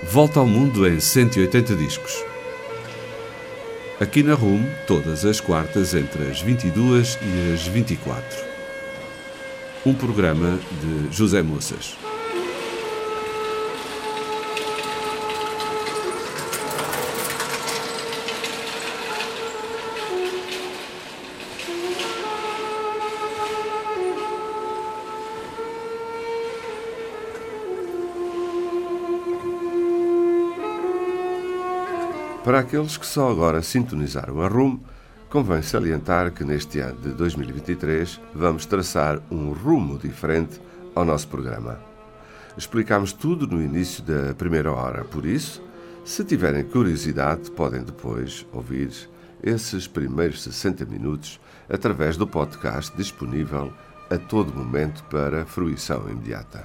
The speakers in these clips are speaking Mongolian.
Volta ao mundo em 180 discos. Aqui na RUM, todas as quartas entre as 22 e as 24. Um programa de José Moças. Para aqueles que só agora sintonizaram a RUM, convém salientar que neste ano de 2023 vamos traçar um rumo diferente ao nosso programa. Explicámos tudo no início da primeira hora, por isso, se tiverem curiosidade, podem depois ouvir esses primeiros 60 minutos através do podcast disponível a todo momento para fruição imediata.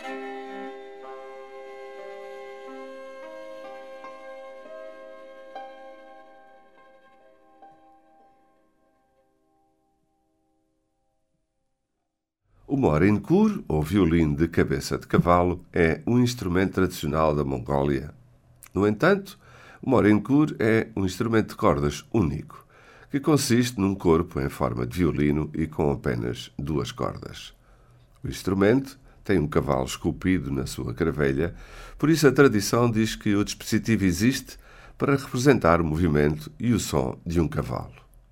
O morinkur, ou violino de cabeça de cavalo, é um instrumento tradicional da Mongólia. No entanto, o morinkur é um instrumento de cordas único, que consiste num corpo em forma de violino e com apenas duas cordas. O instrumento tem um cavalo esculpido na sua cravelha, por isso a tradição diz que o dispositivo existe para representar o movimento e o som de um cavalo.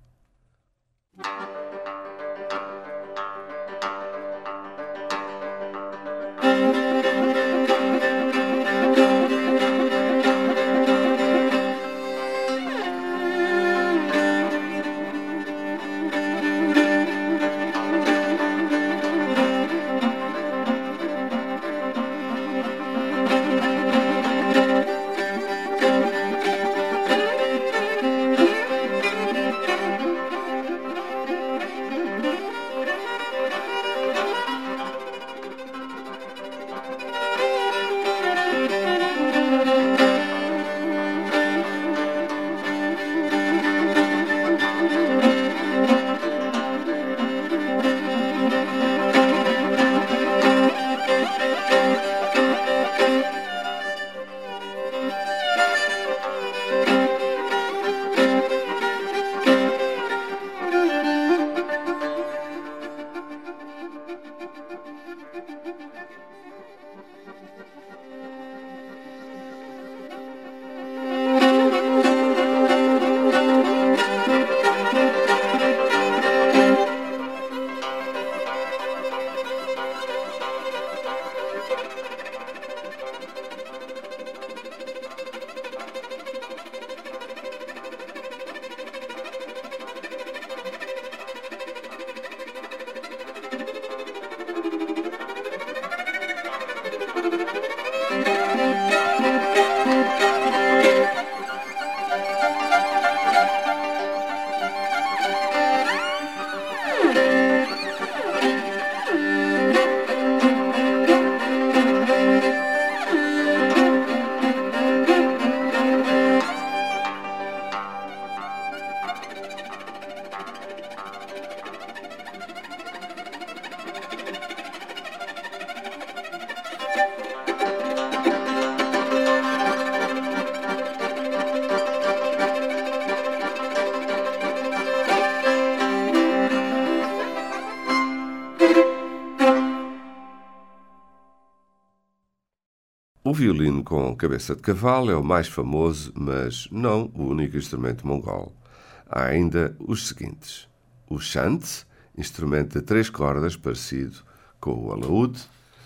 O violino com cabeça de cavalo é o mais famoso, mas não o único instrumento mongol. Há ainda os seguintes: o shant, instrumento de três cordas parecido com o alaúde;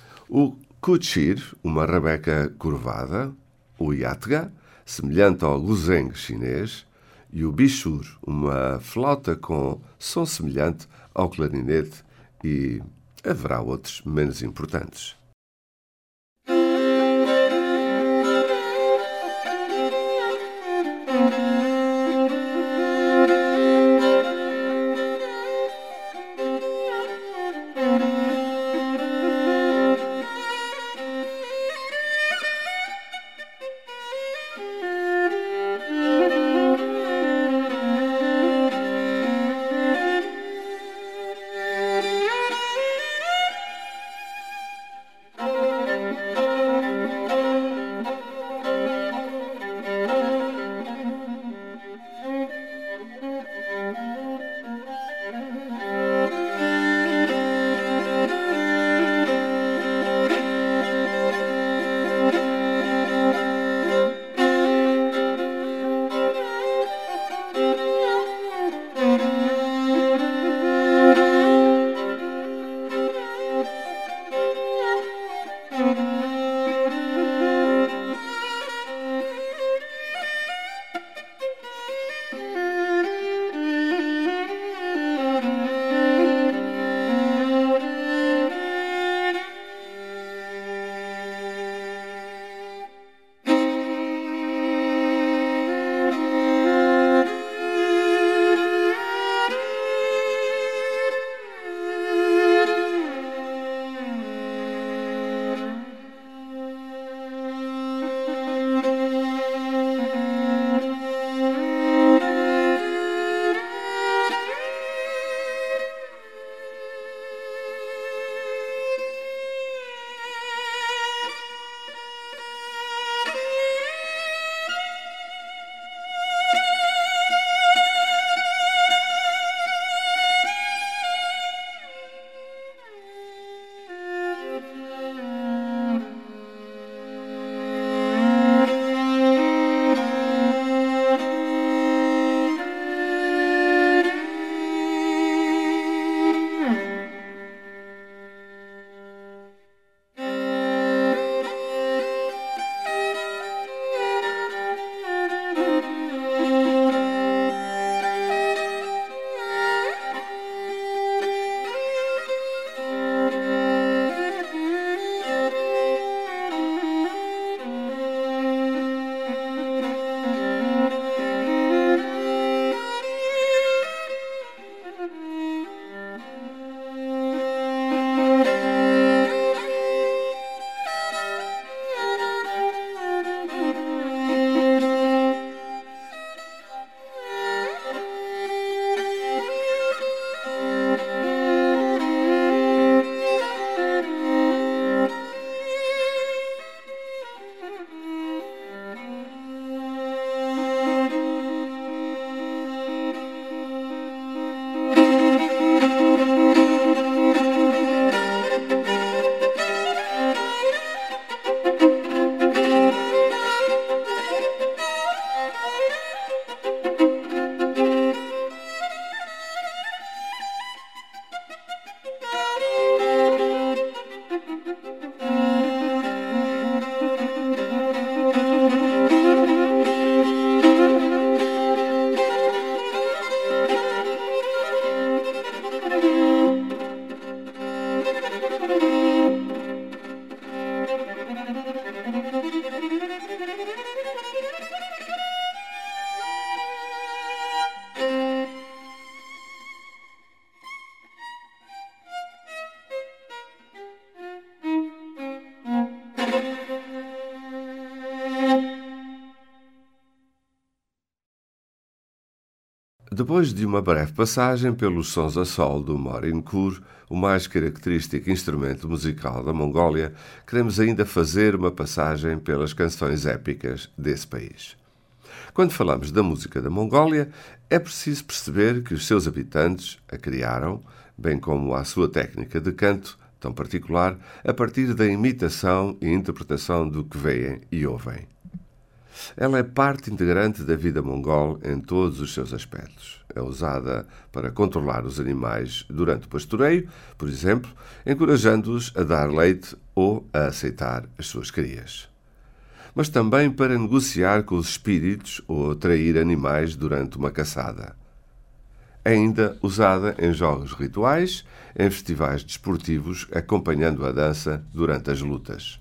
o kuchir, uma rabeca curvada; o yatga, semelhante ao guzheng chinês; e o bishur, uma flauta com som semelhante ao clarinete, e haverá outros menos importantes. Depois de uma breve passagem pelos sons a sol do Morinkhur, o mais característico instrumento musical da Mongólia, queremos ainda fazer uma passagem pelas canções épicas desse país. Quando falamos da música da Mongólia, é preciso perceber que os seus habitantes a criaram, bem como a sua técnica de canto, tão particular, a partir da imitação e interpretação do que veem e ouvem. Ela é parte integrante da vida mongol em todos os seus aspectos. É usada para controlar os animais durante o pastoreio, por exemplo, encorajando-os a dar leite ou a aceitar as suas crias. Mas também para negociar com os espíritos ou atrair animais durante uma caçada. É ainda usada em jogos rituais, em festivais desportivos, acompanhando a dança durante as lutas.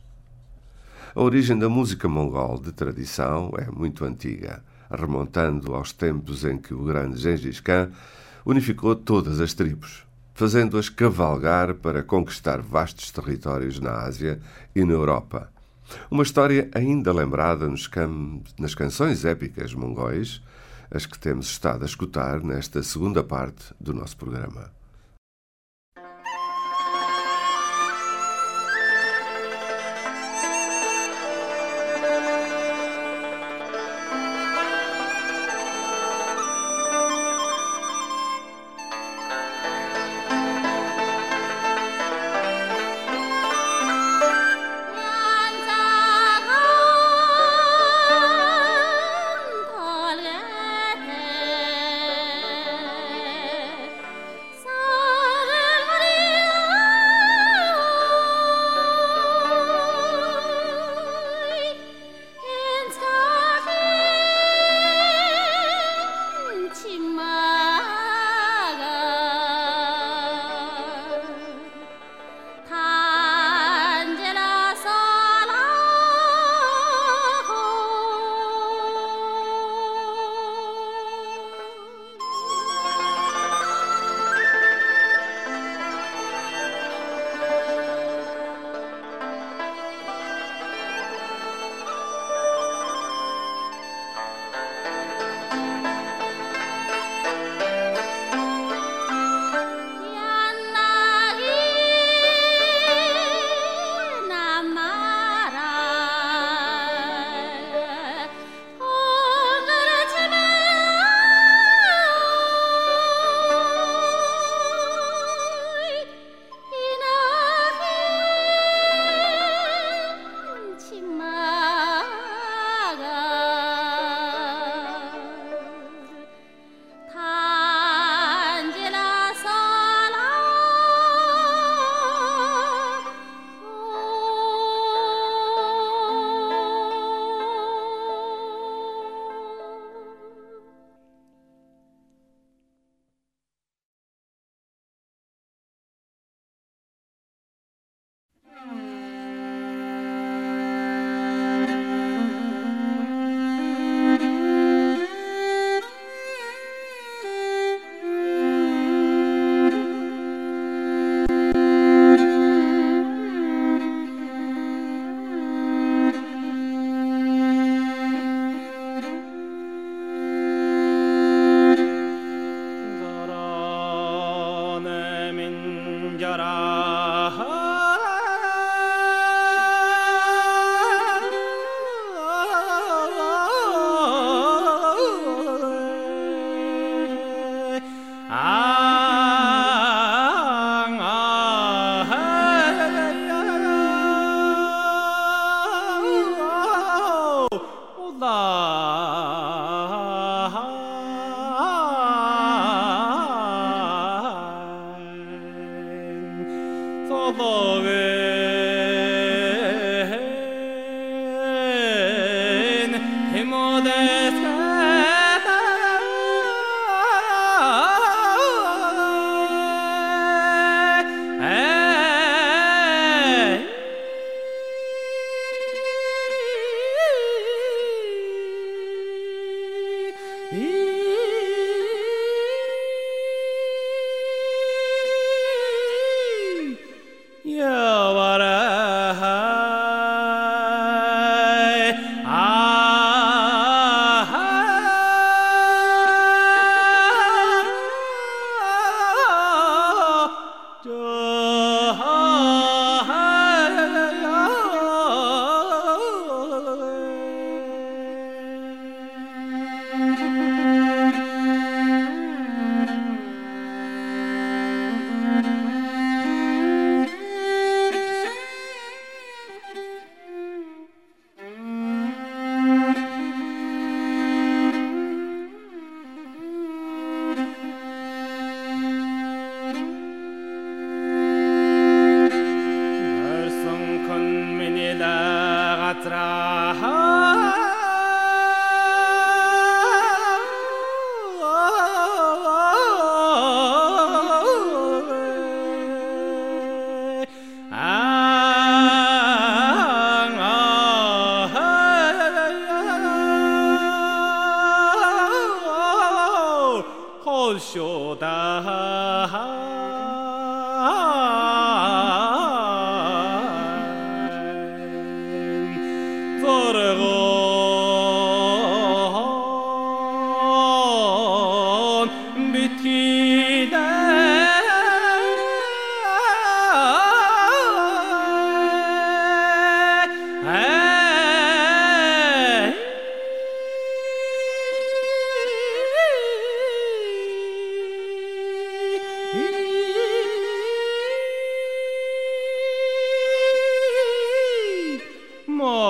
A origem da música mongol de tradição é muito antiga, remontando aos tempos em que o grande Gengis Khan unificou todas as tribos, fazendo-as cavalgar para conquistar vastos territórios na Ásia e na Europa. Uma história ainda lembrada nas canções épicas mongóis, as que temos estado a escutar nesta segunda parte do nosso programa. Yeah.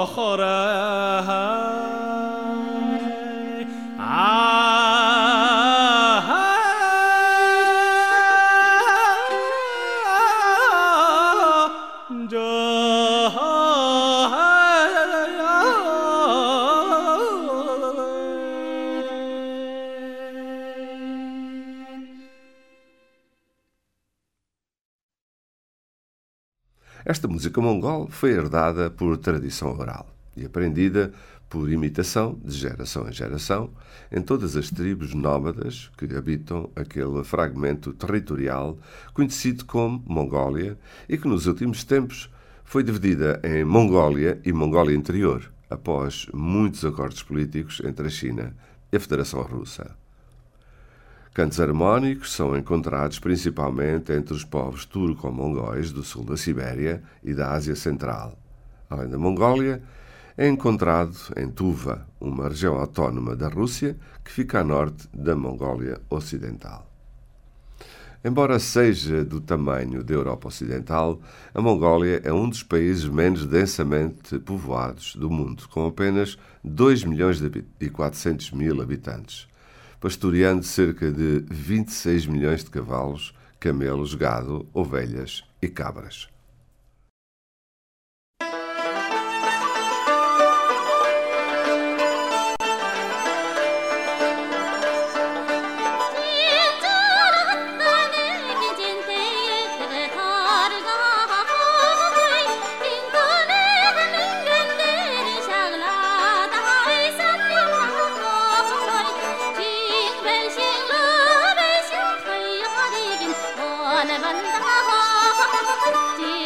Esta música mongol foi herdada por tradição oral e aprendida por imitação de geração em geração em todas as tribos nómadas que habitam aquele fragmento territorial conhecido como Mongólia e que nos últimos tempos foi dividida em Mongólia e Mongólia Interior, após muitos acordos políticos entre a China e a Federação Russa. Cantos harmónicos são encontrados principalmente entre os povos turco-mongóis do sul da Sibéria e da Ásia Central. Além da Mongólia, é encontrado em Tuva, uma região autónoma da Rússia que fica a norte da Mongólia Ocidental. Embora seja do tamanho da Europa Ocidental, a Mongólia é um dos países menos densamente povoados do mundo, com apenas 2.400.000 habitantes, pastoreando cerca de 26 milhões de cavalos, camelos, gado, ovelhas e cabras. Hãy subscribe cho kênh Ghiền Mì Gõ để không bỏ lỡ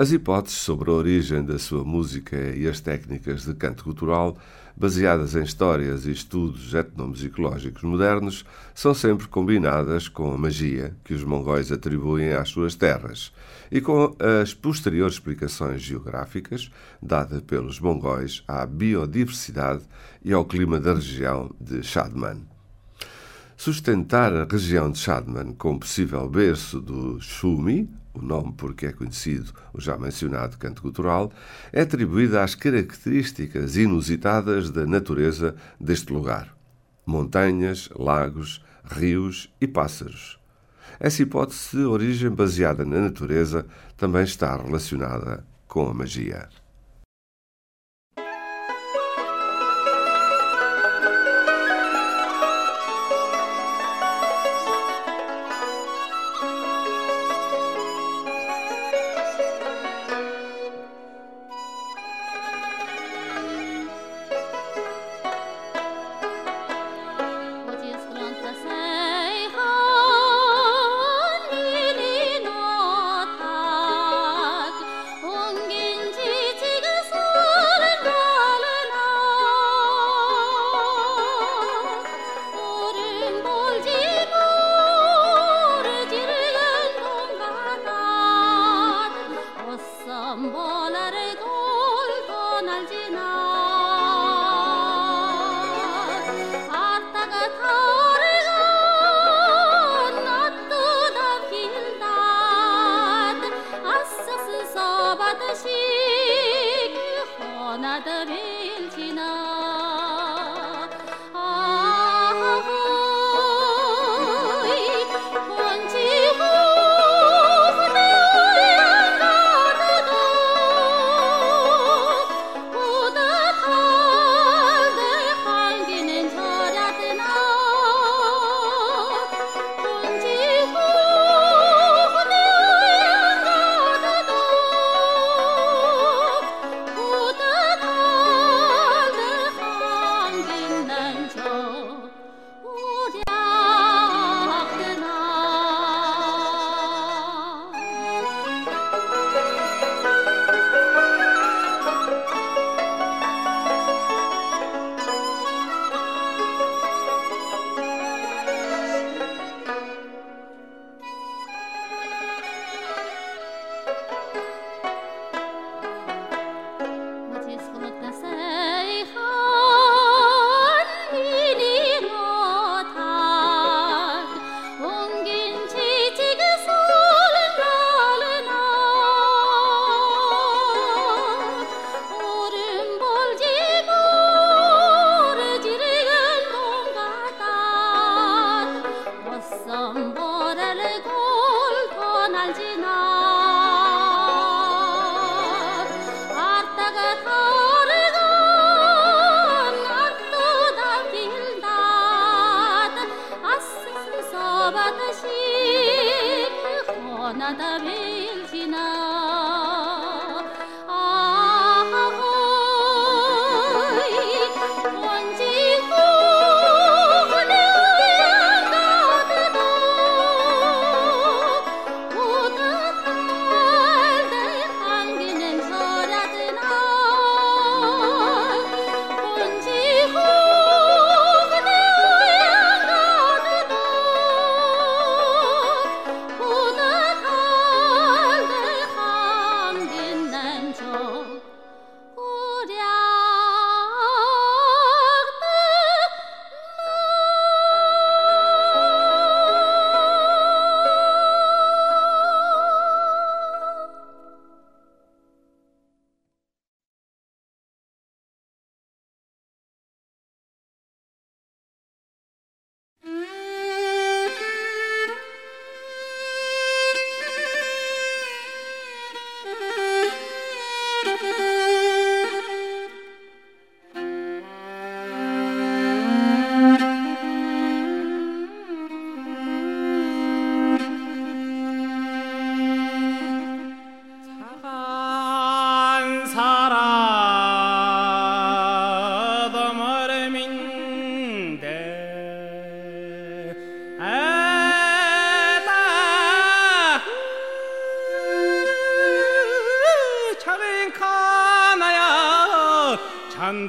As hipóteses sobre a origem da sua música e as técnicas de canto gutural, baseadas em histórias e estudos etnomusicológicos modernos, são sempre combinadas com a magia que os mongóis atribuem às suas terras e com as posteriores explicações geográficas dadas pelos mongóis à biodiversidade e ao clima da região de Chadman. Sustentar a região de Chadman como possível berço do Shumi, o nome porque é conhecido o já mencionado canto gutural, é atribuída às características inusitadas da natureza deste lugar. Montanhas, lagos, rios e pássaros. Essa hipótese de origem baseada na natureza também está relacionada com a magia. ong인지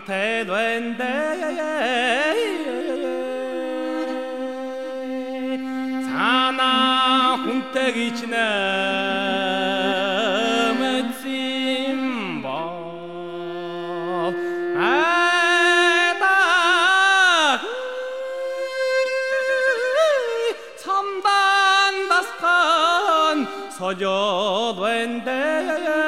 상태된대 사나 훈태기 지내 맺힘법 아다 삼단 다스칸 서저된대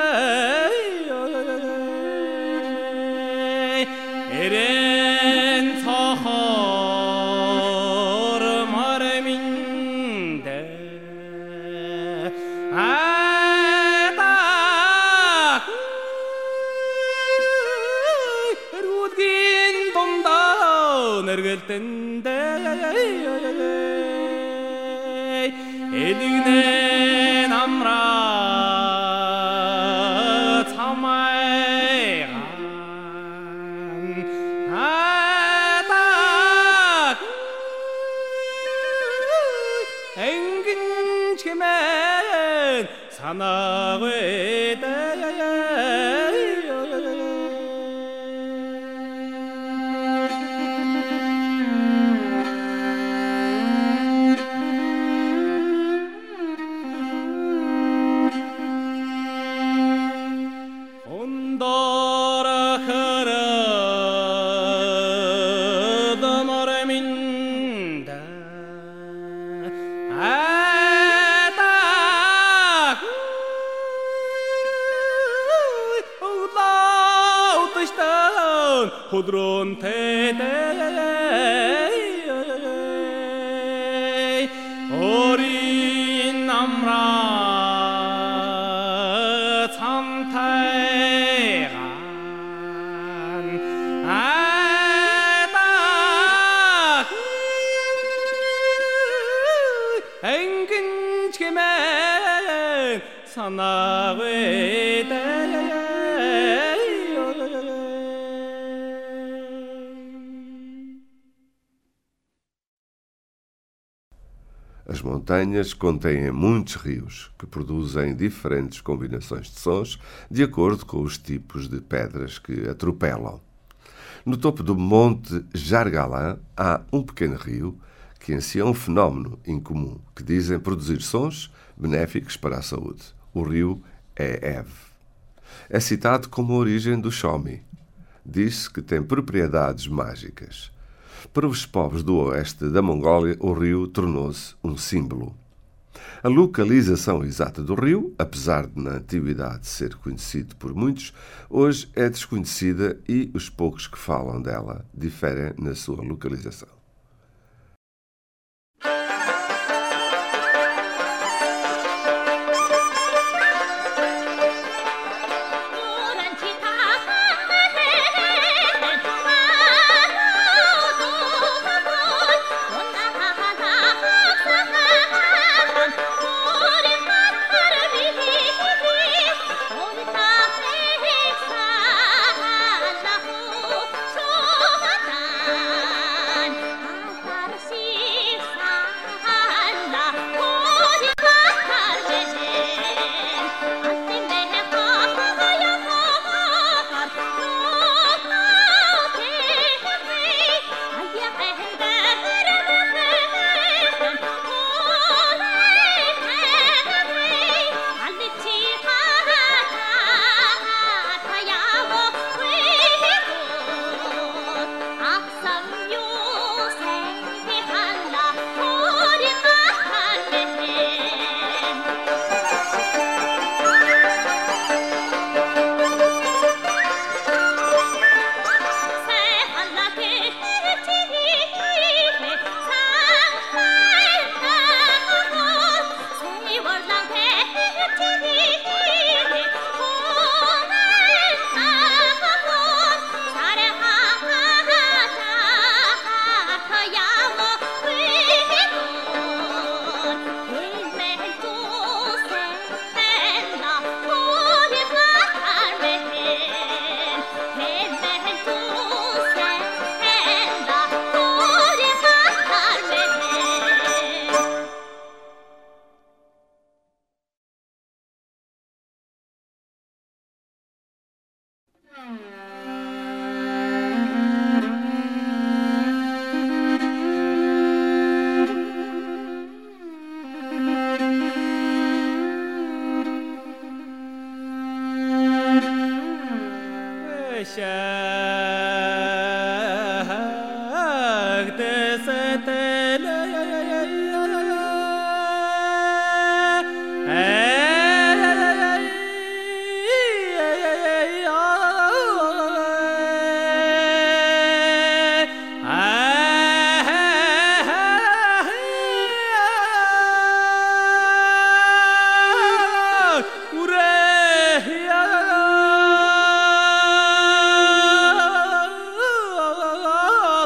에렌 서허르 마레민데 아다 루딘 돈다 내르길 텐데 에디네 남라 참아야 아다 앵긴 치면 사나외다 온도라 흐르던 얼음인다 아다 우다우뜨시던 호드론 테대 어린 남라 참타간 아다 앵근 치면 사나외다 As montanhas contêm muitos rios, que produzem diferentes combinações de sons de acordo com os tipos de pedras que atropelam. No topo do Monte Jargalã há um pequeno rio que em si é um fenómeno incomum, que dizem produzir sons benéficos para a saúde. O rio é Ev. É citado como a origem do Xomi. Diz-se que tem propriedades mágicas. Para os povos do oeste da Mongólia, o rio tornou-se um símbolo. A localização exata do rio, apesar de na antiguidade ser conhecido por muitos, hoje é desconhecida e os poucos que falam dela diferem na sua localização.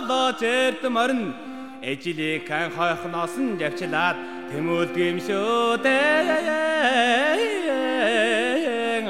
алда жертмарын эжлийг хан хойхноос нь явчлаад тэмүүлдэг юм шүү дээ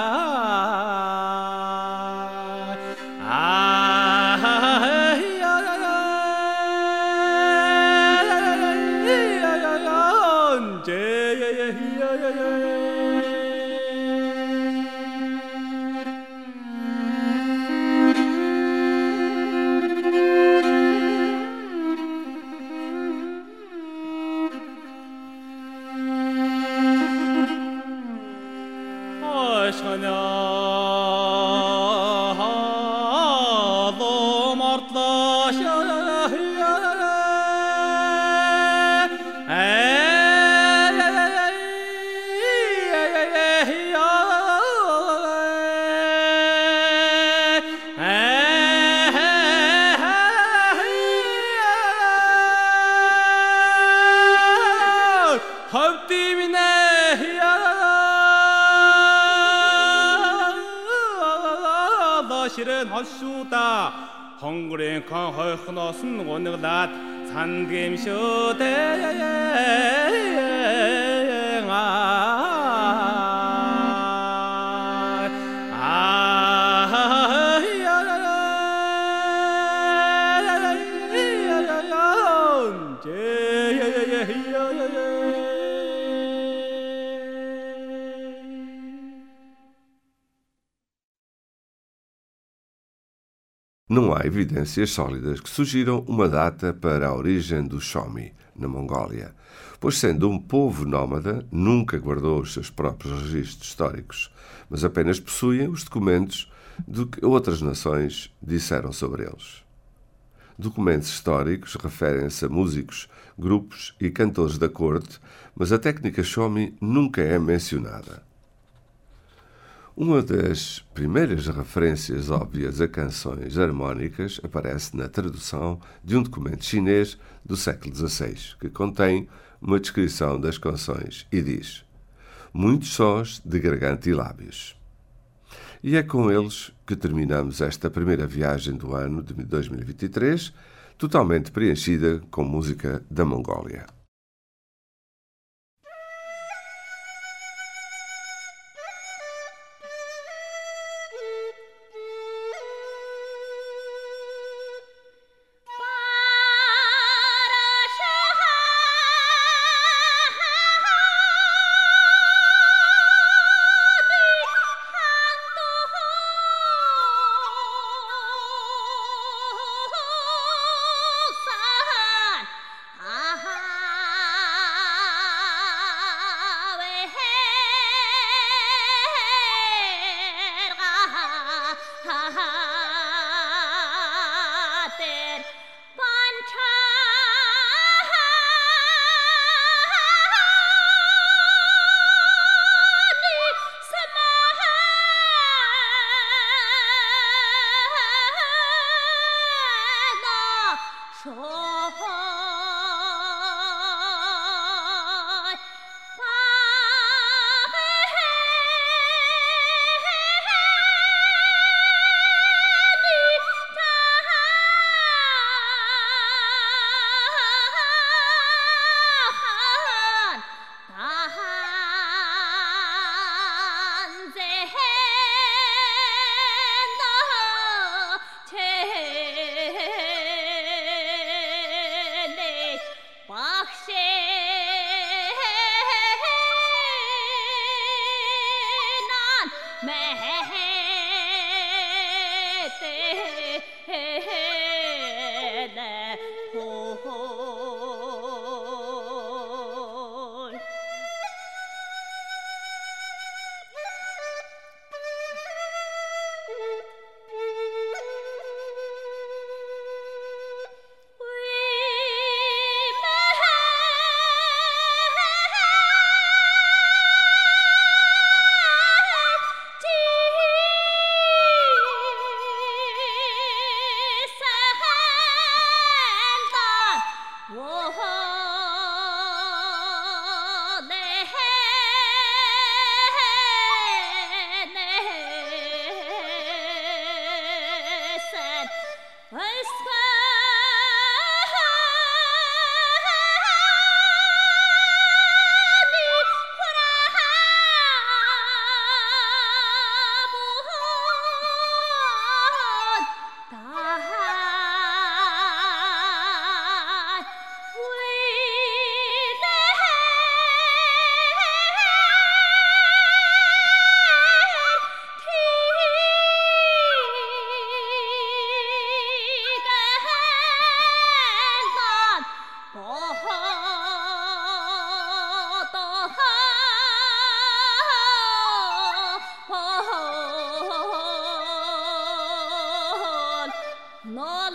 실은 헛수다 헝그린 강 헐크너슨 오늘날 Não há evidências sólidas que sugiram uma data para a origem do Xomi, na Mongólia, pois, sendo um povo nómada, nunca guardou os seus próprios registros históricos, mas apenas possuem os documentos do que outras nações disseram sobre eles. Documentos históricos referem-se a músicos, grupos e cantores da corte, mas a técnica Xomi nunca é mencionada. Uma das primeiras referências óbvias a canções harmónicas aparece na tradução de um documento chinês do século XVI, que contém uma descrição das canções e diz: muitos sós de garganta e lábios. E é com eles que terminamos esta primeira viagem do ano de 2023, totalmente preenchida com música da Mongólia.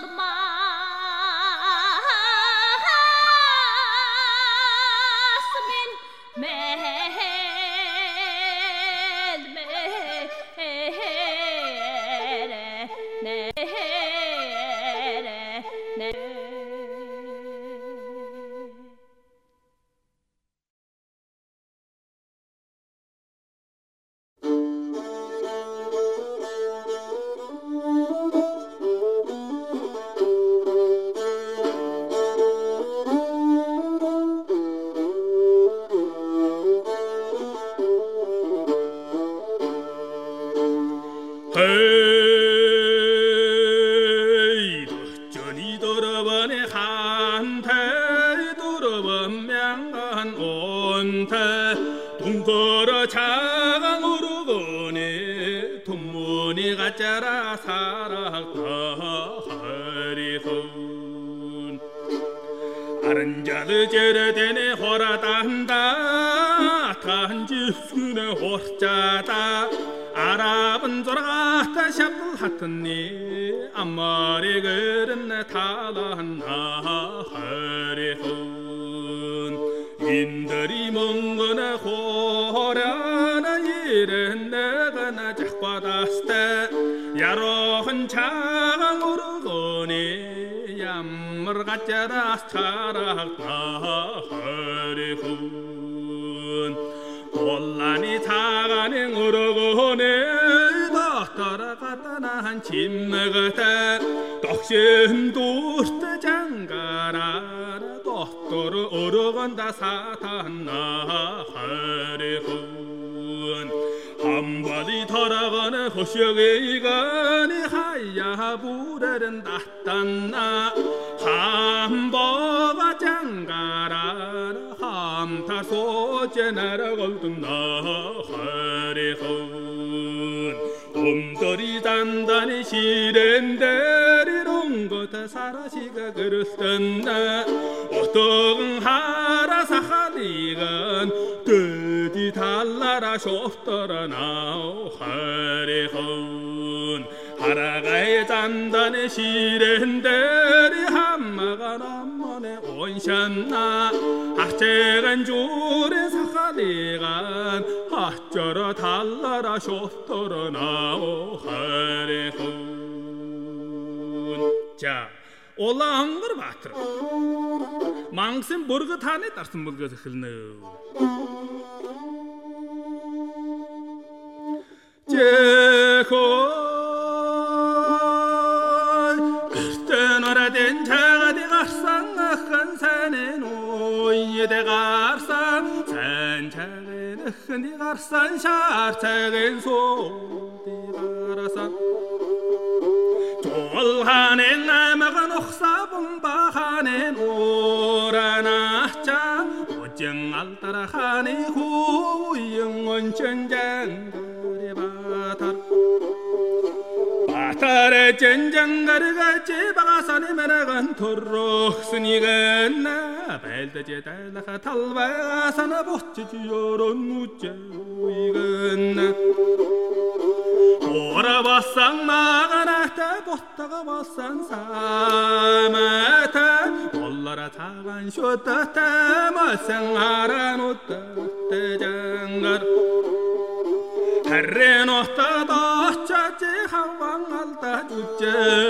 동거라 장으로 거네 돈문이 가짜라 사랑다 하리손 아른자드 제르데네 호라단다 단지스네 호르자다 아랍은 조라가타 샤불 하트니 아마리 그르네 타란나 하리손 인들이 멍거나 호라나 이른 내가 나 작과다스테 야로한 장으로 거니 얌물 가짜라 차라가 하리훈 혼란이 자가는 으러거네 따라갔다나 한 침맥을 떡신 돌때 장가라 도로 어러간다 사탄나 하리군 한바디 돌아가는 호시역에 이간이 하야 부레는 낫단나 함버가 장가라 함타 소제 날아걸든나 하리군 옴돌이 단단히 시랜데리롱 것다 사라시가 그릇단나 어떤 하라사 하리간 드디 달라라 쇼더라 나오 하리훈 하라가의 단단히 시랜데리 한마가 남만에 온샷나 하체간 줄에 사하리간 하쩌라 달라라 쇼더라 나오 하리훈 자 올라온 걸 봤더라 망신 버거 타네 따르슨 버거 흘네 제코 그때너라된 자가 대가상 한 산에 노예 대가상 산차게 큰 대가상 샤차게 소대가라상 졸하네 나마가 녹사봉바하네 노라나자 오정알 따라하네 후영원 전장가리 바탈 바탈에 전장가리가 제바가산에 메나간 토록스니간나 벨드제 달라가 탈바가사나 보치지요론 무자위간나 오라바상 마가나타 보타가 바산 사마타 올라라 타간 쇼타타 마상하라 노타 대장갈 하레노타 다차지 하왕알타 주제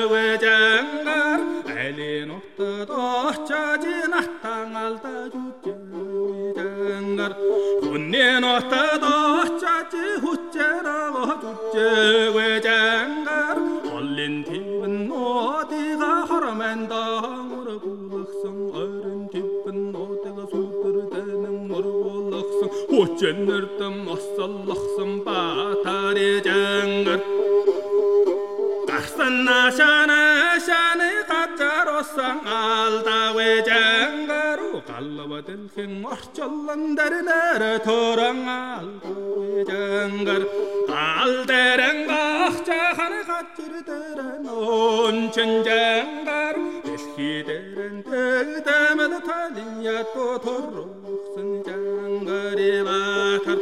외장갈 알레노타 다차지 나탕알타 주제 외장갈 혼내노타 다차지 후째라고 주제 외장갈 얼린 팁은 어디가 허라맨당으로 구럭성 어른 팁은 어디가 수들대는 모르고 럭성 호째 nertam 어설럭성 바타리 장갈 qarsan 나샤나 샤네 가짜로상 알다 외장가로 갈라바들 행 어쩔런다리 내려 도랑 알다 외장가로 알데랭 각자하네 가찌르데랭 온천장가로 에스키데랭 대대메도 탈리냐 또 도록선 장가리 바타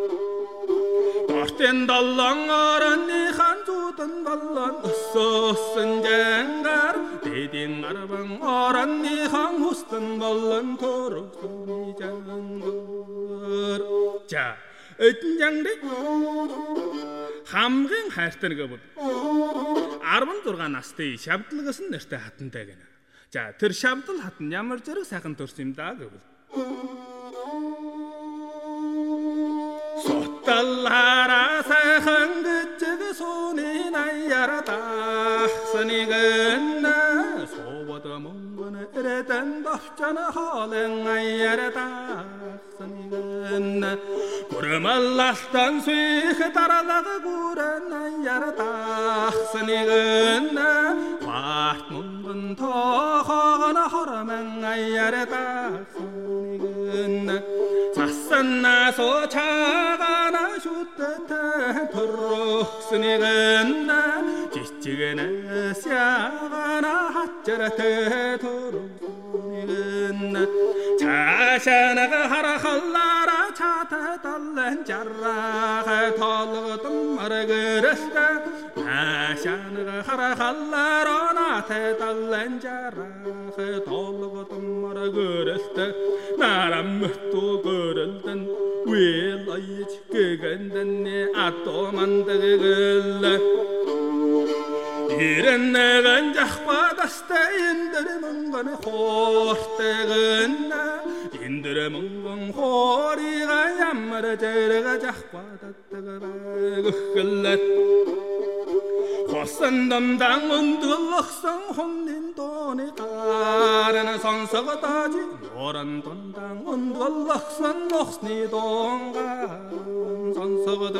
Torten dallan aranni hanjudan ballan Össössün jengar Эдийн арван оронныхан хустан болон төрөгсөний жангар. За, эдэн жангрыг хамгийн хайртай гэвэл 16 настай шавдлагаас нь нэртэй хатантай гэнэ. За, тэр шавдал хатан ямар зэрэг сайхан төрсөн юм да гэвэл Sottallара сайхан гэжэг сууны наяратах санигэнэ совод монгон эрэдэн давчана хаалэн аяратах санигэнэ гүрмэллалтан суих даралага гүрэн аяратах санигэнэ баарт монгон тоохогоно хоромэн аяратах санигэнэ Sassannaso chagana shuttata turruksniganna chichigana syagana hachjarata turruksniganna chashanaga harahallara chata tallan jarraga tolgdum margarasta chashanaga harahallara nata tallan jarraga tolgdum margarasta naramtu görüldün Vil ayıç gıgındın Atomandıgıl İrenneğen cahbadasta İndirimungın hortağın İndirimungın horiga Yammar cerga cahbadattığıgıllat Hossandamdan undulluqsan Honnin doni qarına Sansıqıdacı Norandondan undulluqsan Noxni dongan Sansıqıdı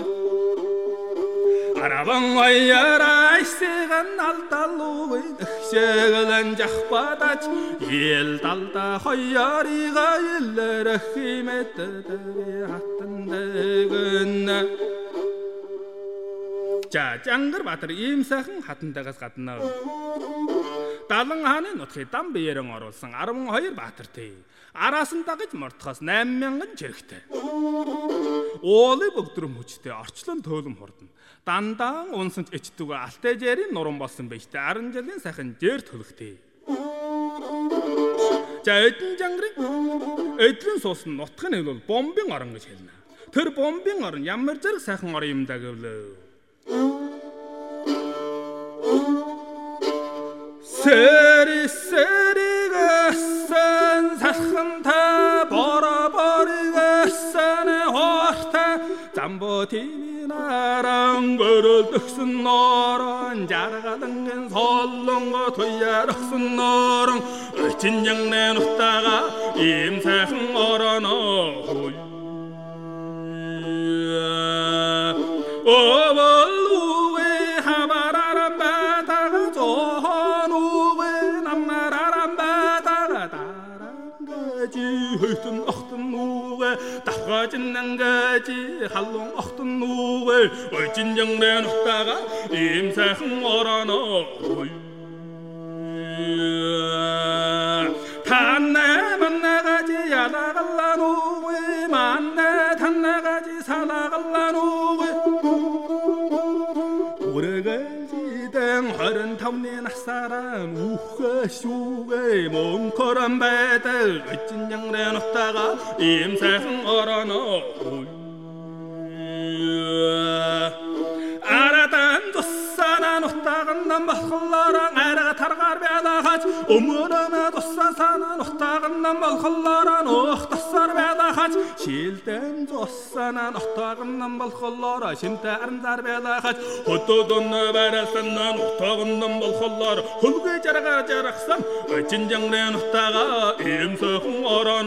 Araban ayara istiğen Altaluğu Ixşeğilen cahbadaç El dalda Hayyariga Yillere Himetede Hattındığına За, Жангар Баатар ийм сайхан хатантайгаас гадна 70 хааны нутгийг дан биеэрэн оруулсан 12 баатартай. Араас нь дагаж мордохоос 8000 жирэгтэй. Уулын бөгдрөм хүчтэй орчлон төөлөм хурдна. Дандаа унсанч ичдүгэ алтай жээрийн нуран болсон байжтэй 10 жилийн сайхан жээр төлөхтэй. За, эдэн Жангарыг эдлэн суусан нутгийн нь бол бомбын орон гэж хэлнэ. Тэр бомбын орон ямар зэрэг сайхан орон юм да гэвлээ. Сэри-сэригсэн салхантай бора-боригсэн хортай замбо тивийн аран гөрөлдөгсөн норон жаргалангэн соллонго туярахсан норон өчин янгны нутага ийм сайхан ороно Ovaluwe habararam bataga zohanuwe namararam bataga tarangaji hötün ahtın nuwe tafgacın nangaji hallon ahtın nuwe öcün yangren uhtaga imsahın orana tanne mannagaji yalagallanuwe manne tannagaji salagallanuwe 오래가지던 25년 학사란 우하슈게 몽커란 배들 어찐 양래 놓다가 임세흥 얼어놓 알아단 조사나 놓다가 남발컬러랑 알아가 타라갈 배다가지 어머나나 조사사나 놓다가 남발컬러랑 охтасар 배다가지 실땐 조사나 놓다가 남발컬러라 심태아름дар 배다가지 호또돈 바라산나 놓다가 남발컬러라 hul게 자라가 자락산 어찐 장래 놓다가 임서흥 얼어놓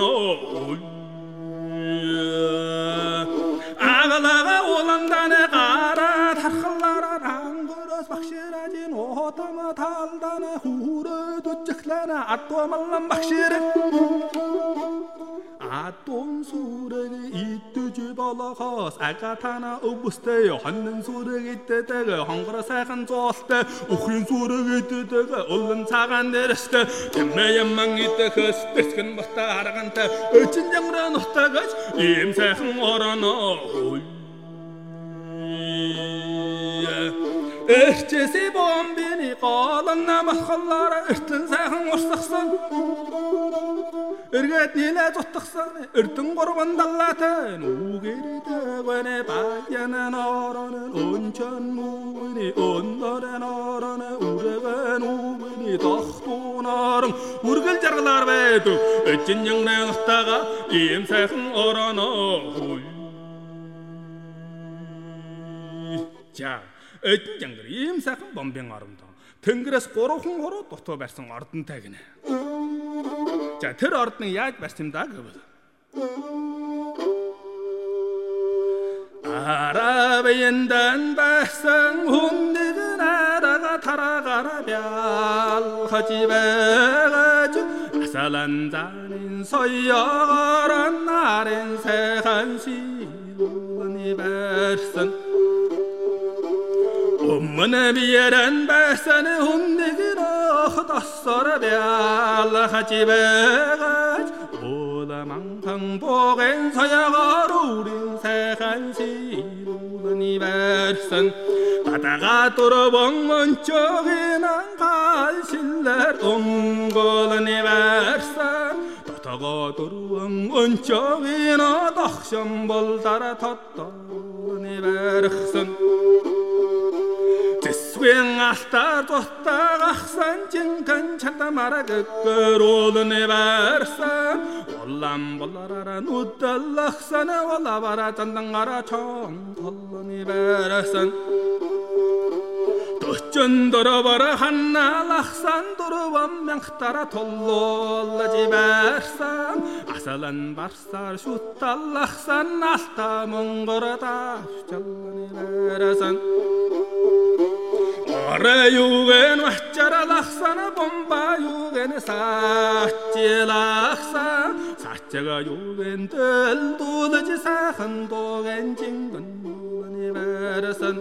아가라가 올란다네 가라 тархаллаараа ангороос багшираажин оотама таалдаана хуурөө дуцхлаана атуамаллан багшир атун сүрэг иттэж болохоос агатана өвөстэй хоннын сүрэг иттэдэг хонгороо сайхан зоолтой өхрийн сүрэг иттэдэг улан цагаан дээрстэй тэмээмэн итэхэс тэсгэн бата харгантай өчин ямраа нутагаж ийм сайхан орооно Эрчэси бомбины голonna махаллара эртэн сайхан урсгасан. Эргээд нилээ зутгсан эрдэн гурван даллаатай нүгэрдэгвэнэ баянан орон өнчөн нүгний өннөрэн орон үргэн нүгний тохтунаран үргэл жаргалаар байдаг эжин янгнаа нутага ийм сайхан орон. За эдэн жангар ийм сайхан бомбын оромдоо тэнгэрээс 3 хүн хуруу дутуу барьсан ордонтой гинэ. За тэр ордны яаж барьсан юм даа гэвэл Арабияндан барьсан хүннийг нарага тарагаараа бялхаж байгаж асалан занын соёогоор нарын сайхан шилүүний барьсан Өмнө биерэн байсан хүннийг нохдосоор бялхаж байгаж Уламанхан богэн соёогоор үрийн сайхан шилүүний барьсан Батага дөрвөн өнчөгийн ангал шиллэр өнгөлний барьсан Дотогоо дөрвөн өнчөгийн догшон бол дараа тодорны барьсан Тэсвэн алтар дотагахсан жингэн чатамара гэгэрүүлнэ барьсан Улам болараа нүдэллахсан улавара зандангараа чонголны барьсан Төчөн дөрөвөр ханналахсан дөрвөн мянхтара толлуулж барьсан Асалан барсаар шүтталлахсан алта монгор тавчалны барьсан Ора юуген вачаралахсан бомба юуген сачилахсан сачага юуген дэлдүүлж сайхан дууген жингэн барьсан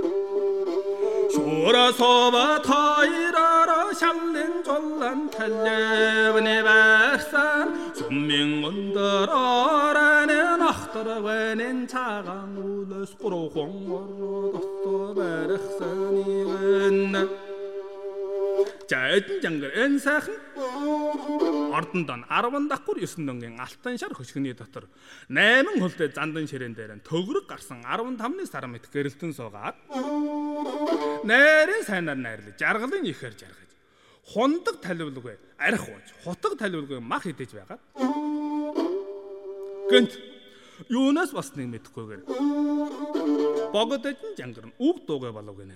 Шура соба 타이라라 샬린 졸란 탈레브네 барьсан Суммин өндөр ахтарвэнэн цагаан үлэс гурван ордот барьсан ивэн За эдэн жангар энэ сайхан ордондон 10 давхар 9 донгийн алтан шар хөшгөний дотор 8 хөлтэй зандан ширээн дээр нь төгрөг гарсан 15-ны сар мэт гэрэлтэн суугаад найрын сайнаар найрлаж жаргалын ихээр жаргаж хундаг таливлгүй арх ууж хутаг таливлгүй мах идэж байгаад гэнт юунаас басныг мэдэхгүйгээр богод эдэн жангар нь үг дуугаа болов гинэ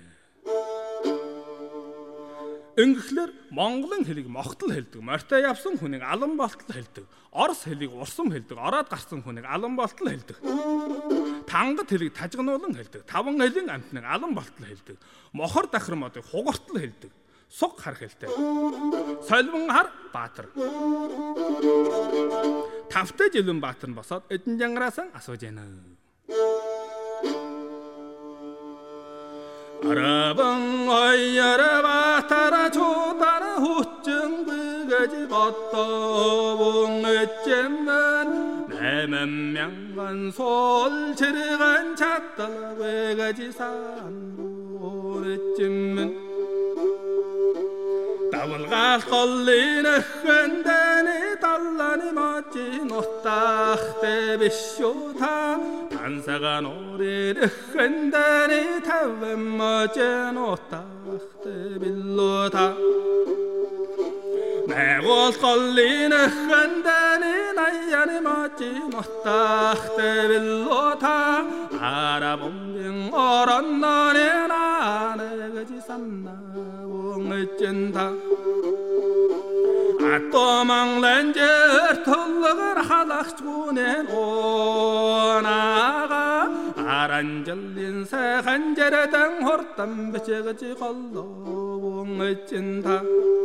Инглээр Монголын хэлийг могтол хэлдэг, морьтой явсан хүнийг алан болтол хэлдэг, орос хэлийг урсам хэлдэг, ороод гарсан хүнийг алан болтол хэлдэг. Тангад хэлийг тажигнуулан хэлдэг, таван хэлийн амтныг алан болтол хэлдэг, мохор дахир модыг хугартал хэлдэг, суг хар хэлтэй. Солвон хар баатар. Тавтай жилэн баатар нь босоод эдэн жангараас асууж байна. Арабан ойяра баатара чудара хүчин бигэж боттовон эчэмэн 8,000 суул чиргэн чаттал бигэж сан эчэмэн Давалгаал голлын эхэндэни талланы мачи нутахтэй бишүү та Тансага нурын эхэндэни тавэн мачи нутахтэй биллүү та Байгуул голлын эхэндэни наяны мачи нутахтэй биллүү та Арабомбин оронноны нанэгэж санна Эчэнта Атоманланжэр толлогор халахчгүнэн оонага Аранжаллин сайхан жарадан хортан бичэгэж голловон эчэнта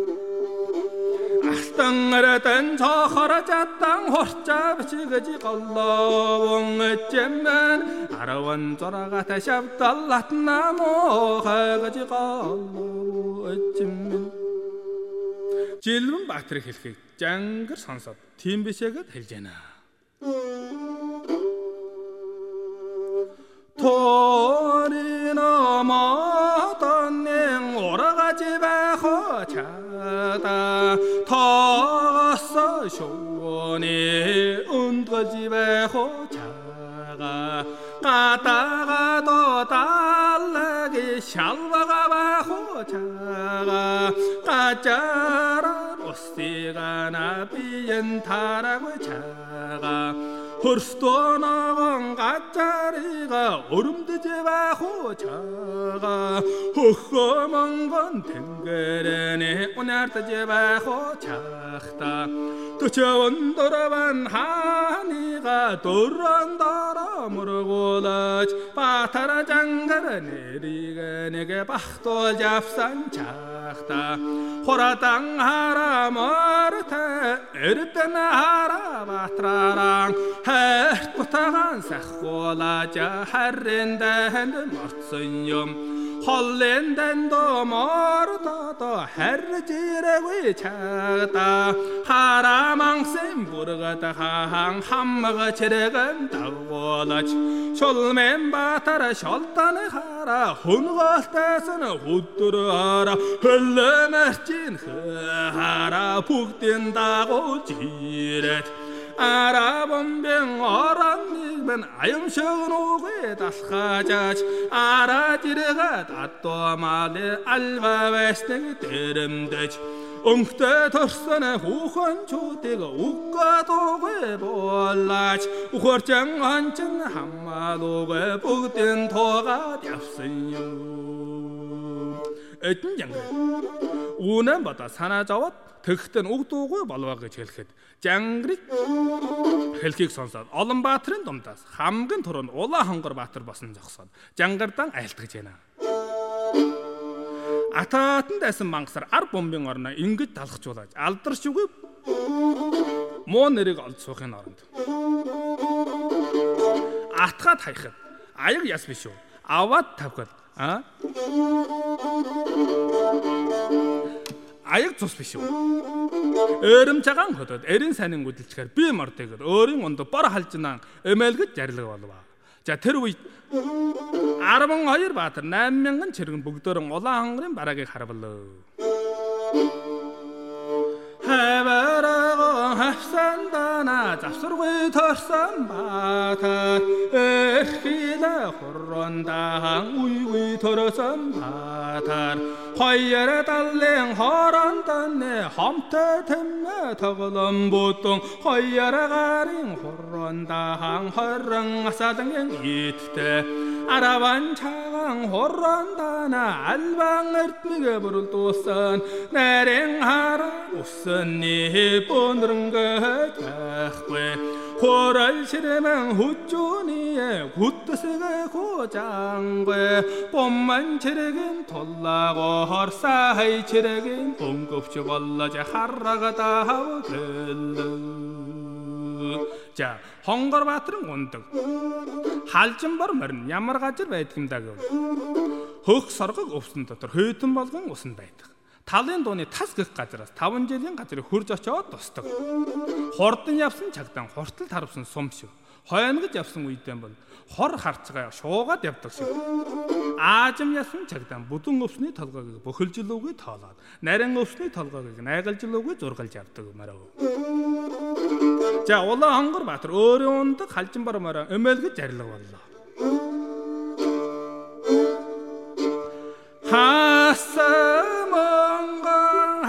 Алтангарадан цохор жаттан хорча бичигэж голловон эчэмэн Араван зорагата шавдаллатна мохагэж голловон эчэмэн Жилвэн Баатар хэлхийг жангар сонсоод тийм бишээгээд хэлж байна. Торина мата 타서 쇼니 운거집에 호자가 가다가도 달라기 샬바가 호자가 가짜라 로스티가 나비엔 타라고 자가 헐수도 나간 가짜리가 오름드제바 호자가 허허먼 건 댕거르네 오늘드제바 호자다 그저원 돌아반 하니가 도란다라 모르고다지 바타라 장가라 내리가 내게 박도 잡산 작다 호라땅 하라 머르타 에르따나 하라 바트라랑 herputtagan sakolaja herrenden mortsunyum hollenden do morda do herjirewi chagda haramangsen burgata hang hammaga chiregan dagolaj sholmen batara sholtane hara hungaltasan hudurara höllemercin hara puktin dago jiret 아라범병 어랑님은 아영셔은 오게 다스가자지 아라지르가 다또마데 알바베스땡이 때름대지 엉때 덜선에 후건 조대가 웃가도게 볼라지 우거장 한천 한마도게 북된 도가 잡선요 어떤 장르 우는보다 사나자와 득든 옥도고 발와가 jelхэд Жангрыг хэлхийг сонсоод олон баатрын дундаас хамгийн түрүүнд улаан хонгор баатар босон зогсоод жангардан айлтгаж байна. Атаатан дайсан мангасаар ар бомбын орноо ингэж талхажуулаад алдарч үгүй муу нэрийг олж суухын оронд. Атгаад хайхад аяг яс биш үү? Аваад тавхад аяг цус биш үү? Өрөмжагаан хөдөд эрен сайнын үдэлчээр би мордэгд өөрийн онд бор халжнаа эмээлгэж жарилга болов. За тэр үед 12 баатар 8000 чиргэн бүгдөөрөн улаан хонгорын бараагийг харвалаа. Хэвэрэгөө хавсандана завсаргүй торсон баатар эрхилэ хоррондаан уйгүй торсон баатар хоёроо талын хоорондоо хомтой тэмээ тоглон бутон хоёроо гарын хоррондаан хорон асадан иттэй 아라반 차강 호란다나 알방 얼뜨게 부를 도선 내랭하라 웃선니 보는 것 같고에 호랄 시르면 후존이에 굿뜨스가 고장괴 봄만 치르긴 돌라고 헐사하이 치르긴 봄급주 벌러자 하라가다 하고 글러 자, хонгор баатарын ундаг. Халжин бор морин ямар газар байдаг юм даа гэв. Хөх соргог өвсөн дотор хөйтөн болгон усан байдаг. Талын дууны тас гэх газараас 5 жилийн газрыг хурж очоод тусдаг. Хурдан явсан чагдан хуртал тарвсан сум шүү. Хойнгож явсан үедэн бол хор харцгаа шуугаад явдаг шиг. Аажим ясан чагдан бүдүн өвсний толгойг бөхөлжилүүгээ тоолоод, нарийн өвсний толгойг найгалжилүүгээ зургалж явдаг мөрөө. 자, улаан хонгор баатар өөрийн ундаг халжин бор мороо эмээлгэж жарилга боллоо. 하사멍건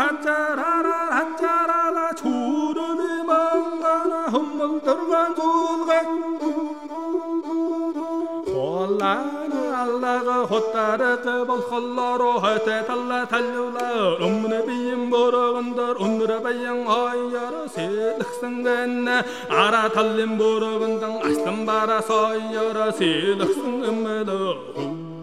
한자라라 주름이 멍거나 흠멍 들어간 줄가 홀라나 알라가 호따르가 볼홀라로 하테 달라 달려라 엄문에 비임 보러건들 오늘의 바양 하이야라 세력성겠네 알아 달림 보러건당 아슬람 바라 서이야라 세력성음메도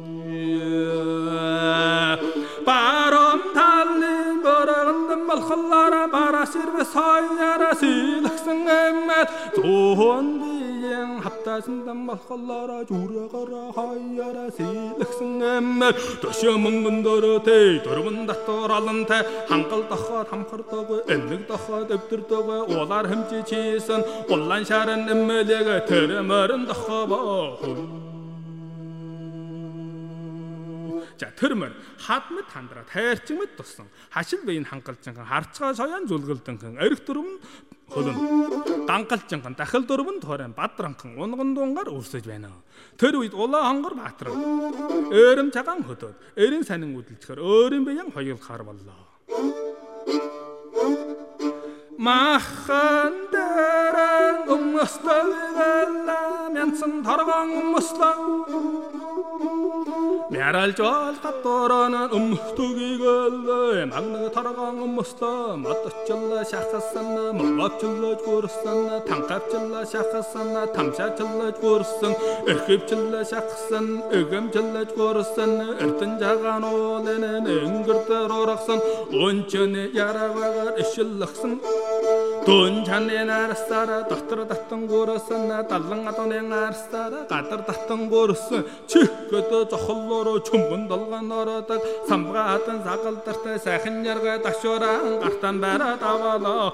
바람 달린 버럭은 말컬라라 바라시르베 사이야라 실학생엠맷 좋은 비행 합다신단 말컬라라 주려가라 하이야라 실학생엠맷 도시어 먹는 더러테 더러분 다떠라는테 한걸 떠하 함커르떠고 엘릭 떠하 depu들떠고 오lar 햄찌 치선 올란 샤른 엠메레가 테레머른 떠하바 За тэр мөр хад мэд хандраад хайрчин мэд туссан хашил бийн хангалжинхан харцгаа соён зүлгэлдэнхэн эрх дөрвөн хөлн гангалжинхан дахил дөрвөн тойрон бадранхан унган дунгаар өвсөж байна. Тэр үед Улаанхонгор Баатар өөрөм цагаан хөдөөд эрен санин үдэлцэхээр өөрийн биеийн хоёулахаар боллоо. Махан дээрэн өмөстөлгөлла мянсан торгон өмөслөө Мярал жол гатууран өмтөгийгөл магнаг торгон өмөслөө модчлаа шахасан мовчлож гөрсөн танхавчлаа шахасан тамшаачлаж гөрсөн эрхэвчлээ шахсан өгөмчлэж гөрсөн эрдэн жагаан уулын өнгөрдөр урагсан өнчөний яраагаар ишиллгсэн Дун чаны нарсара дотор татан гөрсөн далан адууны нарсара гадар татан гөрсөн чихгэд зохоллороо чөмгөн долгонороодаг самгаатан сагалдартай сайхан ярга дашууран гартан бараад авалаа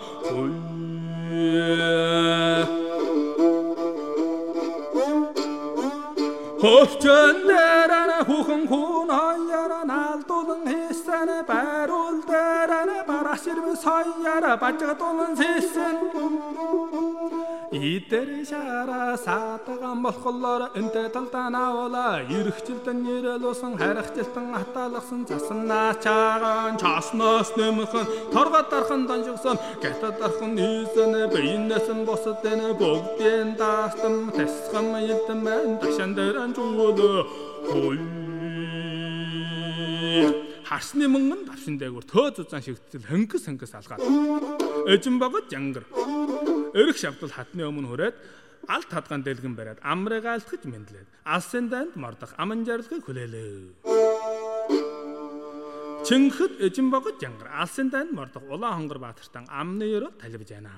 Хөвчөн дээрэн хүүхэн хүн хоёроо наалдуулан хийсэн байруул дээрэн бараширвс хоёроо бажгадуулан хийсэн Идэр шара саатаган болохлоор энтэй талдаа наавала эрхчлэн нэрэлсэн харахчлан хатаалгсан засан наачаагаан часноос нэмхэн торгод дархан донжигсон гятад дархан нийсэн биенэсэн босод энэ бүгдийн даастан тэсхэм илтэн мэн ташан дээрэн зүгөлөө Харсны мөнгөн давшин дээгүүр төө зузаан шигтэл хөнгөс алгаад эжин богод жангар өрх шавтал хатны өмнө хүрээд алт хадгаан дэлгэн бариад амрыг алтгаж мэдлээд алсын дайнд мордох аман жаргалыг хүлээлээ. Чингэд эжин богод жангар алсын дайнд мордох Улаанхонгор Баатартан амны өрөө талбиж байна.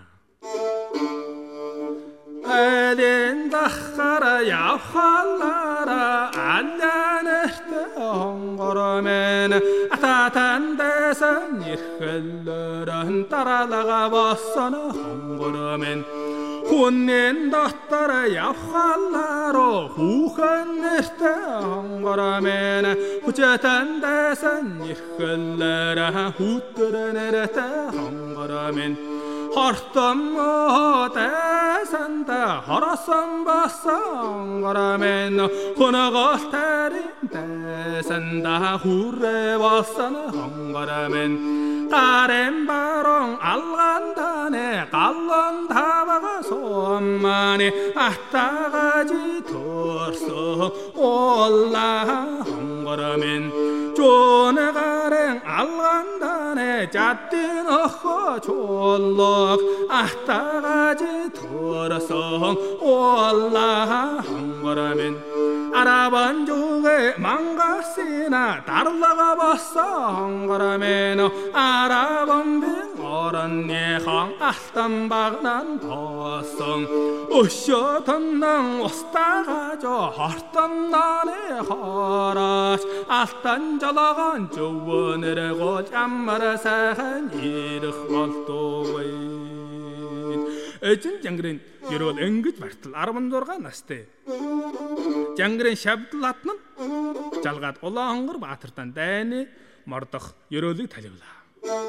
Элен дахара явхалара алянэрт хонгоромен ататандэсэн ирхэлэрэн таралага боссон хонгоромен хүнэн дотор явхаларо хүүхэнэрт хонгоромен хүчэтэндэсэн ирхэлэрэн хүүтэрэнэрт хонгоромен Хортом дэсэнда хоросон басан горамен хоногол тарин дэсэнда хүрээ басан хонгорамен гарен барон алгандане галлон тавага соммани аттагажи торсо олла хонгорамен 존에 가랭 알간다네 잣딘 어허 졸록 아따가지 돌아서 올라 한거라면 아라반 쪽에 망가시나 달라가 봤어 한거라면 아라반 빙 어른네 항 알단 박난 더성 으셔던 낭 오스타가죠 헐던 나네 허라시 알단 жалаған жөвөнөргөө чаммара сайхан ирэх болтугай. Эжин жангарын ерөөл ингэж бартал 16 настай. Жангарын шавдал атнан жалгаад Улаанхонгор Баатартан дайны мордох ерөөлийг таливлаа.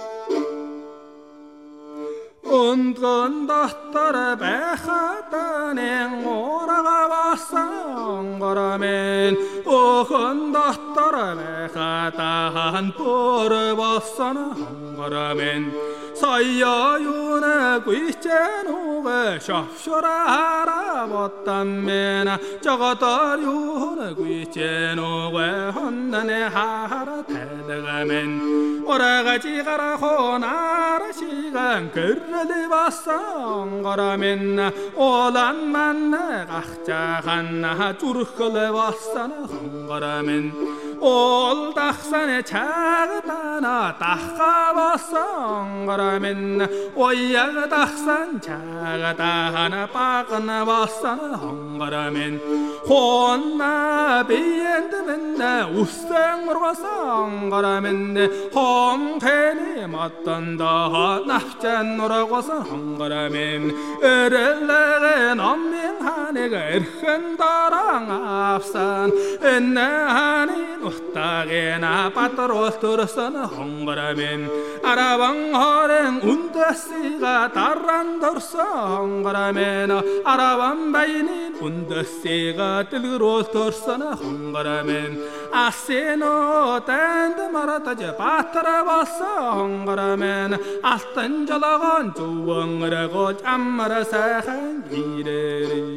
Ондгон дотор байхатанын урага басан горамен охон дотор байхатан бүр басан горамен сая юуна гүйчэн угэ шавшурара боттаммен жагатар юуна гүйчэн угэ хоннане хара тэлгамен орагажи гарахонара 시간 그르리 봤상 거라면 올란만 각자간나 쭈르클레 봤상 거라면 올닥산에 작다나 닦아봤상 거라면 오야가 닥산 작다나 빠가나 봤상 거라면 혼나 비엔드맨나 우생 물어봤상 거라면 홈페니 맞던다 납잔 노라고서 한거라면 에렐레게 넘명하네가 에르흔다랑 앞산 엔나하니 Туттагена батар өлтөрсөн хонгормен арабан хорен үндэсига даран дорсон хонгормен арабан байнын үндэсига дэлгэр өлтөрсөн хонгормен асено тэнд маратаж батар болсон хонгормен алтан жолоогон зүвэн рэгож аммара сайхан ирээ